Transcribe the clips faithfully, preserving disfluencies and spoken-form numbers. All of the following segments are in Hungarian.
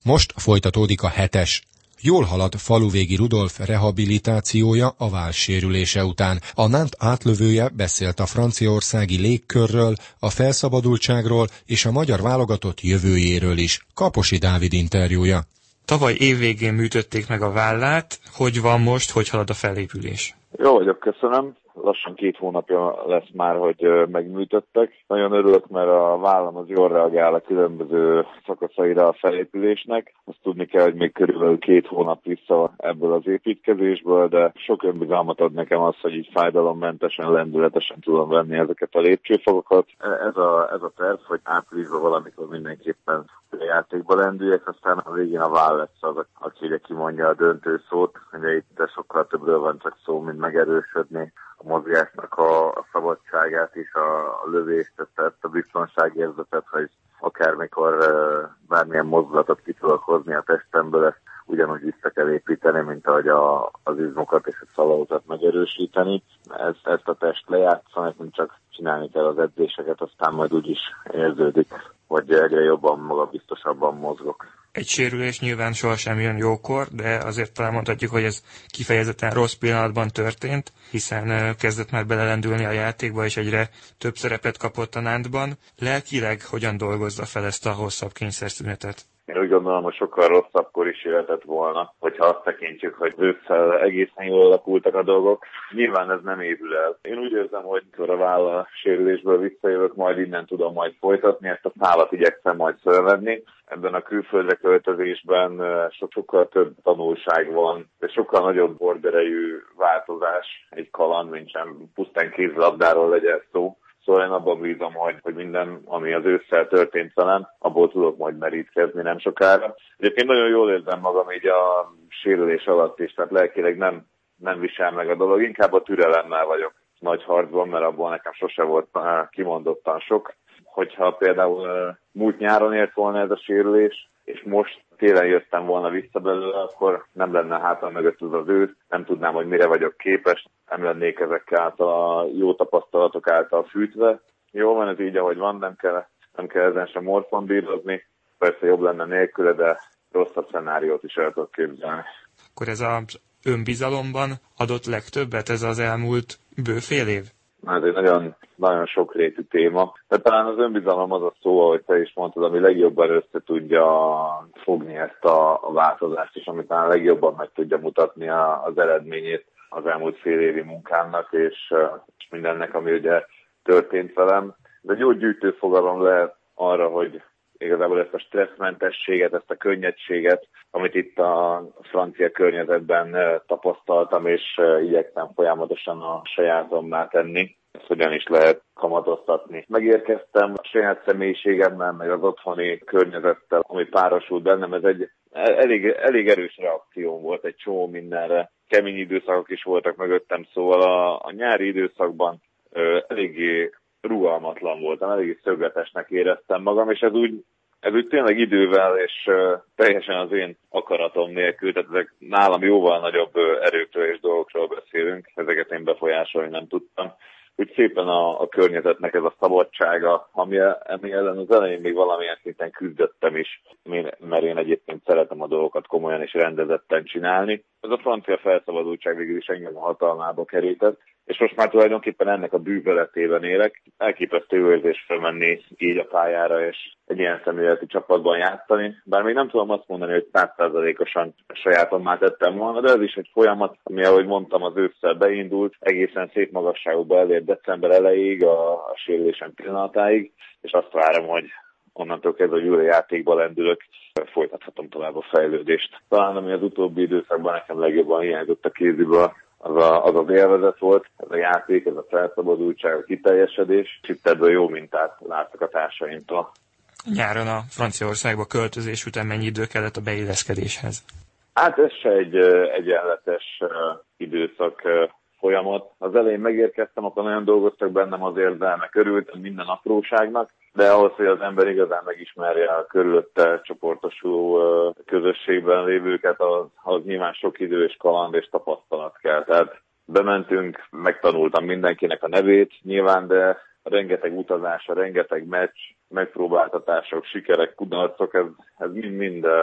Most folytatódik a hetes. Jól halad Faluvégi Rudolf rehabilitációja a vállsérülése után. A Nantes átlövője beszélt a franciaországi légkörről, a felszabadultságról és a magyar válogatott jövőjéről is. Kaposi Dávid interjúja. Tavaly évvégén műtötték meg a vállát. Hogy van most, hogy halad a felépülés? Jó vagyok, köszönöm. Lassan két hónapja lesz már, hogy megműtöttek. Nagyon örülök, mert a vállam az jól reagál a különböző szakaszaira a felépülésnek. Azt tudni kell, hogy még körülbelül két hónap vissza ebből az építkezésből, de sok önbizalmat ad nekem az, hogy így fájdalommentesen, lendületesen tudom venni ezeket a lépcsőfokokat. Ez a, ez a terv, hogy áprilisban valamikor mindenképpen a játékba lendüljek, aztán a végén a váll lesz az, aki ugye kimondja a döntő szót. Ugye itt sokkal többről van csak szó, mint megerősödni a mozgásnak a, a szabadságát is, a, a lövést, tehát a biztonságérzetet, hogy akármikor uh, bármilyen mozdulatot ki tudok hozni a testemből, ezt ugyanúgy vissza kell építeni, mint ahogy a, az izmokat és a szalautat megerősíteni. Ez, ezt a test lejátszani, nekünk csak csinálni kell az edzéseket, aztán majd úgyis érződik, hogy egyre jobban, magabiztosabban mozgok. Egy sérülés nyilván sohasem jön jókor, de azért talán mondhatjuk, hogy ez kifejezetten rossz pillanatban történt, hiszen kezdett már belelendülni a játékba, és egyre több szerepet kapott a Nantesban. Lelkileg hogyan dolgozza fel ezt a hosszabb kényszerszünetet? Én úgy gondolom, hogy sokkal rosszabbkor is jöhetett volna, hogyha azt tekintjük, hogy ősszel egészen jól alakultak a dolgok. Nyilván ez nem évül el. Én úgy érzem, hogy mikor a vállal sérülésből visszajövök, majd innen tudom majd folytatni, ezt a szálat igyekszem majd fölvenni. Ebben a külföldre költözésben sokkal több tanulság van, de sokkal nagyobb horderejű változás egy kaland, mint sem pusztán kézilabdáról legyen szó. Szóval én abban bízom, hogy, hogy minden, ami az ősszel történt velem, abból tudok majd merítkezni nem sokára. Egyébként nagyon jól érzem magam így a sérülés alatt is, tehát lelkileg nem, nem visel meg a dolog, inkább a türelemmel vagyok nagy harcban, mert abból nekem sose volt kimondottan sok. Hogyha például múlt nyáron ért volna ez a sérülés, és most télen jöttem volna vissza belőle, akkor nem lenne hátam mögött az az ősz, nem tudnám, hogy mire vagyok képes, nem lennék ezekkel által a jó tapasztalatok által fűtve. Jó van ez így, ahogy van, nem kell, nem kell ezen sem morfondírozni. Persze jobb lenne nélküle, de rosszabb szenáriót is el tudok képzelni. Akkor ez az önbizalomban adott legtöbbet ez az elmúlt bő fél év? Ez egy nagyon, nagyon sokrétű téma. De talán az önbizalom az a szó, ahogy te is mondtad, ami legjobban össze tudja fogni ezt a, a változást, és ami talán legjobban meg tudja mutatni a, az eredményét az elmúlt fél évi munkámnak, és, és mindennek, ami ugye történt velem. De egy jó gyűjtő fogalom lehet arra, hogy igazából ezt a stresszmentességet, ezt a könnyedséget, amit itt a francia környezetben tapasztaltam, és igyekszem folyamatosan a sajátommá tenni. Ezt hogyan is lehet kamatoztatni. Megérkeztem a saját személyiségemmel, meg az otthoni környezettel, ami párosult bennem. Ez egy elég, elég erős reakció volt egy csomó mindenre. Kemény időszakok is voltak mögöttem, szóval a, a nyári időszakban ö, eléggé rugalmatlan voltam, eléggé szögletesnek éreztem magam, és ez úgy, ez úgy tényleg idővel és uh, teljesen az én akaratom nélkül, tehát ezek nálam jóval nagyobb uh, erőkről és dolgokról beszélünk, ezeket én befolyásolni nem tudtam. Úgy szépen a, a környezetnek ez a szabadsága, ami, ami ellen az elején még valamilyen szinten küzdöttem is, mert én egyébként szeretem a dolgokat komolyan és rendezetten csinálni. Ez a francia felszabadultság végül is engem a hatalmába kerített, és most már tulajdonképpen ennek a bűvöletében élek. Elképesztő jó érzés felmenni így a pályára, és egy ilyen személyzeti csapatban játszani. Bár még nem tudom azt mondani, hogy száz százalékosan sajátommá tettem volna, de ez is egy folyamat, ami, ahogy mondtam, az ősszel beindult, egészen szép magasságokba elért december elejéig, a, a sérülésem pillanatáig, és azt várom, hogy onnantól kezdve, hogy újra játékba lendülök, folytathatom tovább a fejlődést. Talán ami az utóbbi időszakban nekem legjobban hiányzott a kéziből, az, a, az az élvezet volt, ez a játék, ez a felszabadultság, a kiteljesedés, és itt ebből jó mintát láttak a társaimtól. Nyáron a Franciaországba költözés után mennyi idő kellett a beilleszkedéshez? Hát ez se egy egyenletes időszak folyamat. Az elején megérkeztem, akkor nagyon dolgoztak bennem az érzelmek, örültem minden apróságnak, de ahhoz, hogy az ember igazán megismerje a körülötte csoportosuló közösségben lévőket, az, az nyilván sok idő és kaland és tapasztalat kell. Tehát bementünk, megtanultam mindenkinek a nevét nyilván, de rengeteg utazása, rengeteg meccs, megpróbáltatások, sikerek, kudarcok, ez, ez mind-mind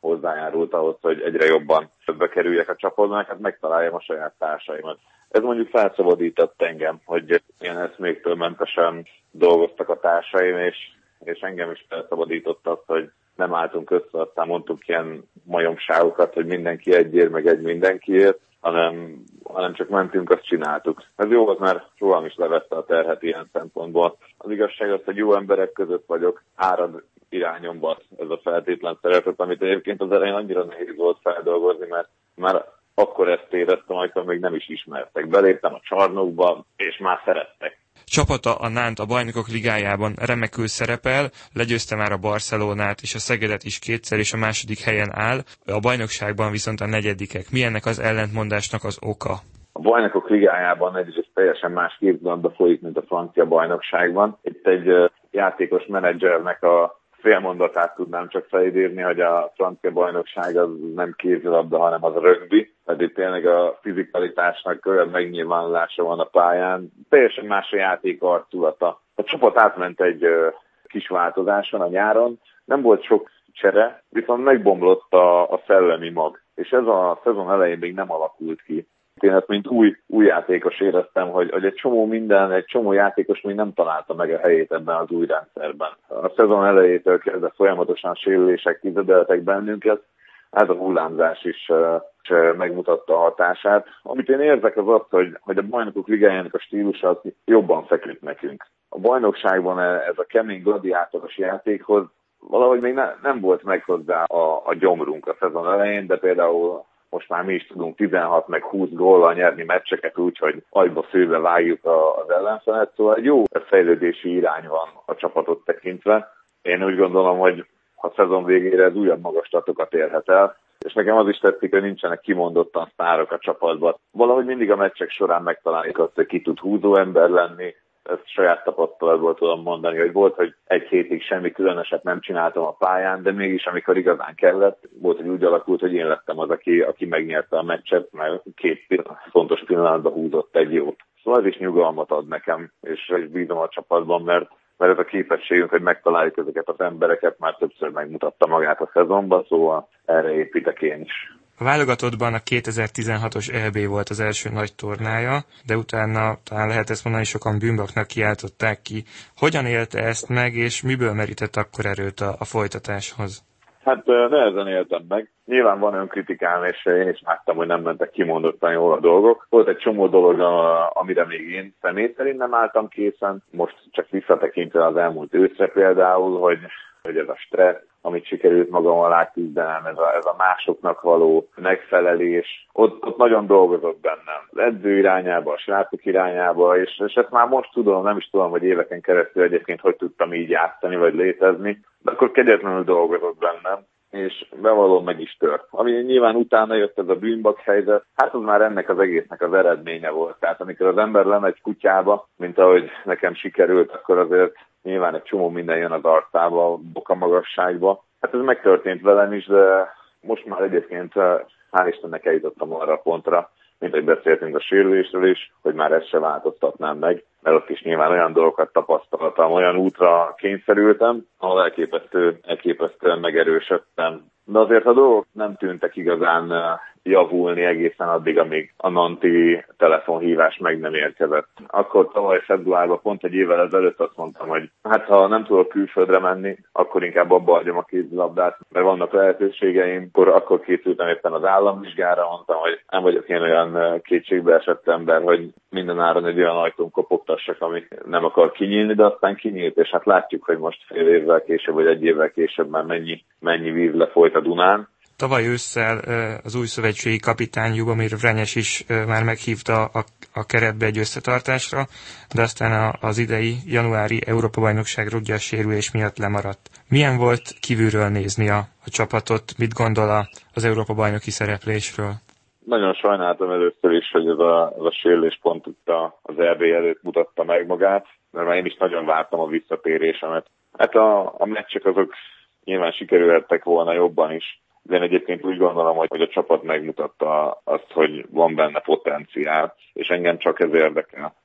hozzájárult ahhoz, hogy egyre jobban többbe kerüljek a csapatban, hát megtaláljam a saját társaimat. Ez mondjuk felszabadított engem, hogy ilyen eszméktől mentesen dolgoztak a társaim, és, és engem is felszabadított az, hogy nem álltunk össze, aztán mondtuk ilyen majomságokat, hogy mindenki egyért, meg egy mindenkiért, hanem, hanem csak mentünk, azt csináltuk. Ez jó volt, mert soha is levette a terhet ilyen szempontból. Az igazság az, hogy jó emberek között vagyok, árad irányomba ez a feltétlen szeretet, amit egyébként az elején annyira nehéz volt feldolgozni, mert már akkor ezt éreztem, amikor még nem is ismertek. Beléptem a csarnokba, és már szerettek. Csapata a Nantes a Bajnokok Ligájában remekül szerepel, legyőzte már a Barcelonát és a Szegedet is kétszer, és a második helyen áll, a bajnokságban viszont a negyedikek. Mi ennek az ellentmondásnak az oka? A Bajnokok Ligájában egyrészt teljesen más képzatba folyik, mint a francia bajnokságban. Itt egy játékos menedzsernek a félmondatát tudnám csak felidézni, hogy a francia bajnokság az nem kézilabda, hanem az rögbi. Tehát itt tényleg a fizikalitásnak olyan megnyilvánulása van a pályán. Teljesen más a játék arculata. A csapat átment egy kis változáson a nyáron. Nem volt sok csere, viszont megbomlott a, a szellemi mag. És ez a szezon elején még nem alakult ki. Én ezt mint új, új játékos éreztem, hogy, hogy egy csomó minden, egy csomó játékos még nem találta meg a helyét ebben az új rendszerben. A szezon elejétől kezdve folyamatosan sérülések tizedeltek bennünket, ez a hullámzás is uh, megmutatta a hatását. Amit én érzek az az, hogy, hogy a Bajnokok Ligájának a stílusa az jobban feküdt nekünk. A bajnokságban ez a kemény gladiátoros játékhoz valahogy még ne, nem volt meg hozzá a, a gyomrunk a szezon elején, de például most már mi is tudunk tizenhat meg húsz góllal nyerni meccseket úgy, hogy agyba főbe vágjuk az ellenfelet, szóval egy jó fejlődési irány van a csapatot tekintve. Én úgy gondolom, hogy a szezon végére ez újabb magastatokat érhet el, és nekem az is tetszik, hogy nincsenek kimondottan sztárok a csapatban. Valahogy mindig a meccsek során megtaláljuk azt, hogy ki tud húzó ember lenni. Ezt saját tapasztalatból tudom mondani, hogy volt, hogy egy hétig semmi különöset nem csináltam a pályán, de mégis amikor igazán kellett, volt, hogy úgy alakult, hogy én lettem az, aki, aki megnyerte a meccset, mert két pillanat, fontos pillanatban húzott egy jót. Szóval ez is nyugalmat ad nekem, és bízom a csapatban, mert, mert ez a képességünk, hogy megtaláljuk ezeket az embereket, már többször megmutatta magát a szezonban, szóval erre építek én is. A válogatottban a kétezer-tizenhatos é bé volt az első nagy tornája, de utána talán lehet ezt mondani, sokan bűnbaknak kiáltották ki. Hogyan élte ezt meg, és miből merített akkor erőt a, a folytatáshoz? Hát nehezen éltem meg. Nyilván van önkritikám, és én is láttam, hogy nem mentek kimondottan jól a dolgok. Volt egy csomó dolog, amire még én személy szerint nem álltam készen. Most csak visszatekintve az elmúlt őszre például, hogy, hogy ez a stressz, amit sikerült magam alá küzdenem, ez a, ez a másoknak való megfelelés, ott, ott nagyon dolgozott bennem. Az edző irányába, a srácok irányába, és, és ezt már most tudom, nem is tudom, hogy éveken keresztül egyébként hogy tudtam így játszani, vagy létezni, de akkor kegyetlenül dolgozott bennem, és bevallom meg is tört. Ami nyilván utána jött ez a bűnbak helyzet, hát az már ennek az egésznek az eredménye volt. Tehát amikor az ember lemegy kutyába, mint ahogy nekem sikerült, akkor azért nyilván egy csomó minden jön az arcába, a boka magasságba. Hát ez megtörtént velem is, de most már egyébként hál' Istennek eljutottam arra a pontra, mint hogy beszéltünk a sérülésről is, hogy már ezt se változtatnám meg, mert ott is nyilván olyan dolgokat tapasztaltam, olyan útra kényszerültem, ahol elképesztő, elképesztően megerősödtem. De azért a dolgok nem tűntek igazán javulni egészen addig, amíg a Nanti telefonhívás meg nem érkezett. Akkor tavaly februárban, pont egy évvel ezelőtt azt mondtam, hogy hát ha nem tudok külföldre menni, akkor inkább abba hagyom a kézilabdát, mert vannak lehetőségeim. Akkor, akkor készültem éppen az államvizsgára, mondtam, hogy nem vagyok én olyan kétségbeesett ember, hogy minden áron egy olyan ajtón kopogtassak, ami nem akar kinyílni, de aztán kinyílt, és hát látjuk, hogy most fél évvel később, vagy egy évvel később már mennyi, mennyi víz lefolyt a Dunán. Tavaly ősszel az új szövetségi kapitány Ljubomir Vranyes is már meghívta a, a keretbe egy összetartásra, de aztán az idei januári Európa-bajnokság rúgyas sérülés miatt lemaradt. Milyen volt kívülről nézni a, a csapatot? Mit gondol az Európa-bajnoki szereplésről? Nagyon sajnáltam először is, hogy ez a, ez a sérülés pont az é bé előtt mutatta meg magát, mert már én is nagyon vártam a visszatérésemet. Hát a, a meccsek azok nyilván sikerülhettek volna jobban is, de én egyébként úgy gondolom, hogy, hogy a csapat megmutatta azt, hogy van benne potenciál, és engem csak ez érdekel.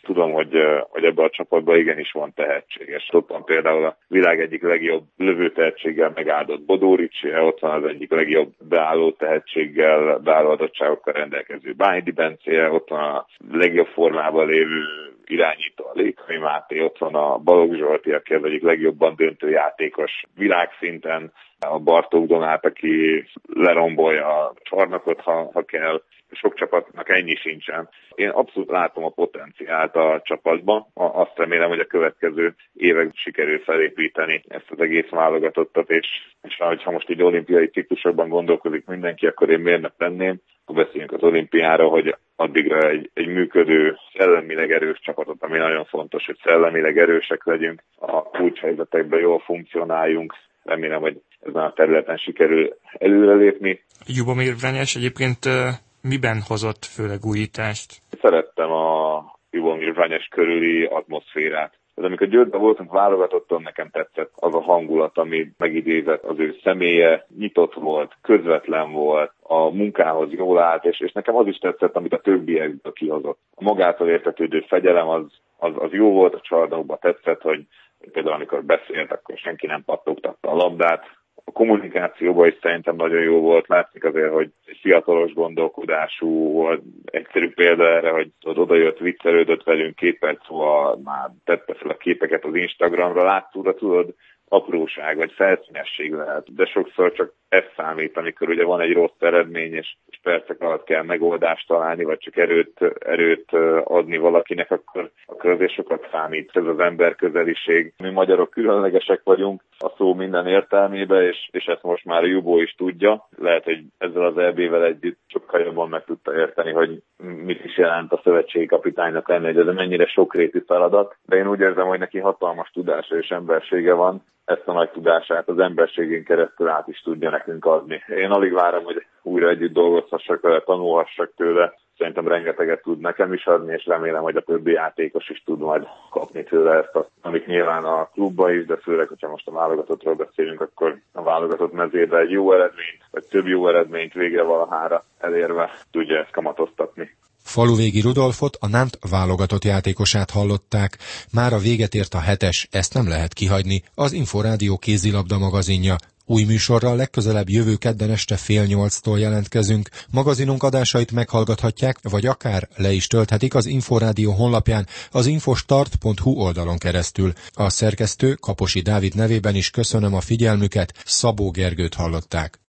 tudom, hogy, hogy ebben a csapatban igenis van tehetséges. Ott van például a világ egyik legjobb lövő tehetséggel megáldott Bodó Ricsi, ott van az egyik legjobb beálló tehetséggel, beálló adottságokkal rendelkező Bányi Bence, ott van a legjobb formában lévő irányító a Lékai Máté, ott van a Balogh Zsolti, aki az egyik legjobban döntő játékos világszinten, a Bartók Donát, aki lerombolja a csarnokot, ha, ha kell. Sok csapatnak ennyi sincsen. Én abszolút látom a potenciált a csapatban. Azt remélem, hogy a következő évek sikerül felépíteni ezt az egész válogatottat, és, és ha most így olimpiai ciklusokban gondolkozik mindenki, akkor én miért ne tenném? Ha beszéljünk az olimpiára, hogy addigra egy, egy működő, szellemileg erős csapatot, ami nagyon fontos, hogy szellemileg erősek legyünk, a kulcshelyzetekben jól funkcionáljunk. Remélem, hogy ezen a területen sikerül előrelépni. Ljubomir Vranyes egyébként miben hozott főleg újítást? Szerettem a Ljubomir Vranyes körüli atmoszférát. Ez amikor Győrben voltunk válogatottan, nekem tetszett az a hangulat, ami megidézett, az ő személye, nyitott volt, közvetlen volt, a munkához jól állt, és, és nekem az is tetszett, amit a többiekből kihozott. A magától értetődő fegyelem az, az, az jó volt, a csarnokban tetszett, hogy például amikor beszélt, akkor senki nem pattogtatta a labdát. A kommunikációban is szerintem nagyon jó volt. Látszik azért, hogy egy fiatalos gondolkodású volt. Egyszerű példa erre, hogy odajött, viccelődött velünk két perc, szóval már tette fel a képeket az Instagramra, látszóra, tudod, apróság vagy felszínesség lehet, de sokszor csak ez számít, amikor ugye van egy rossz eredmény, és percek alatt kell megoldást találni, vagy csak erőt, erőt adni valakinek, akkor, akkor azért sokat számít. Ez az emberközeliség. Mi magyarok különlegesek vagyunk a szó minden értelmébe, és, és ezt most már Jubó is tudja. Lehet, hogy ezzel az é bével együtt sokkal jobban meg tudta érteni, hogy mit is jelent a szövetségi kapitánynak lenni, hogy ez mennyire sokrétű feladat. De én úgy érzem, hogy neki hatalmas tudása és embersége van. Ezt a nagy tudását az emberségén keresztül át is tudja nekünk adni. Én alig várom, hogy újra együtt dolgozhassak vele, tanulhassak tőle. Szerintem rengeteget tud nekem is adni, és remélem, hogy a többi játékos is tud majd kapni tőle ezt, amit nyilván a klubban is, de főleg, hogyha most a válogatottról beszélünk, akkor a válogatott mezébe egy jó eredményt, vagy több jó eredményt végre valahára elérve tudja ezt kamatoztatni. Faluvégi Rudolfot, a Nantes válogatott játékosát hallották. Mára véget ért a hetes, ezt nem lehet kihagyni, az Inforádió kézilabda magazinja. Új műsorral legközelebb jövő kedden este fél nyolctól jelentkezünk. Magazinunk adásait meghallgathatják, vagy akár le is tölthetik az Inforádió honlapján, az infostart pont hu oldalon keresztül. A szerkesztő Kaposi Dávid nevében is köszönöm a figyelmüket, Szabó Gergőt hallották.